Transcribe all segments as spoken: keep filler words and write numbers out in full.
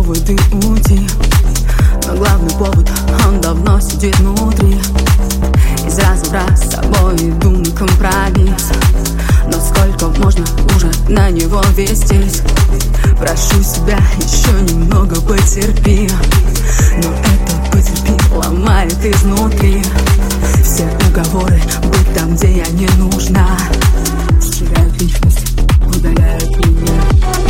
доводы уйти, но главный повод, он давно сидит внутри. Из раза в раз с собой иду на компромисс, но сколько можно уже на него вестись? Прошу себя, еще немного потерпи, но это потерпи ломает изнутри. Все уговоры быть там, где я не нужна, стирают личность, удаляют меня.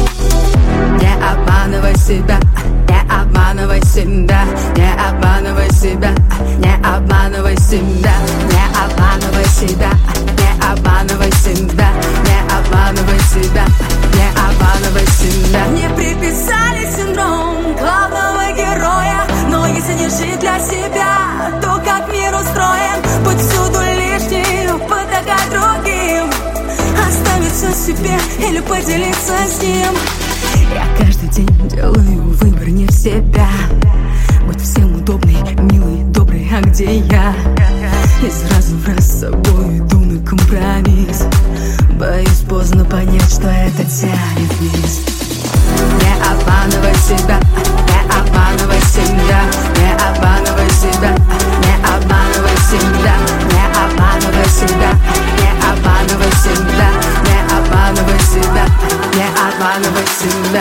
Не обманывай себя, не обманывай себя, не обманывай себя, не обманывай себя, не обманывай себя, не обманывай себя, не обманывай себя, не обманывай себя. Мне приписали синдром главного героя, но если не жить для себя, то как мир устроен? Быть всюду лишним, потакать другим, оставить все себе или поделиться с ним. Я каждый день делаю выбор не в себя, быть всем удобный, милый, добрый, а где я? Из раза в раз с собой иду на компромисс, боюсь поздно понять, что это тянет вниз. Не обманывай себя, не обманывай себя, не обманывай себя, не обманывай себя, не обманывай себя, не обманывай себя, не обманывай себя, не обманывай себя.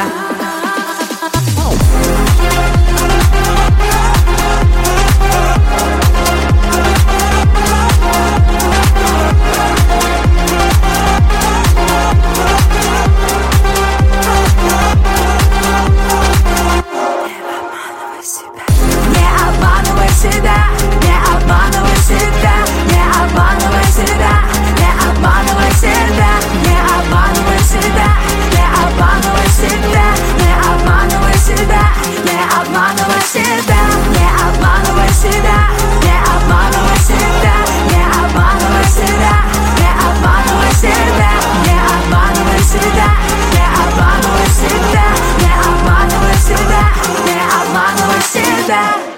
That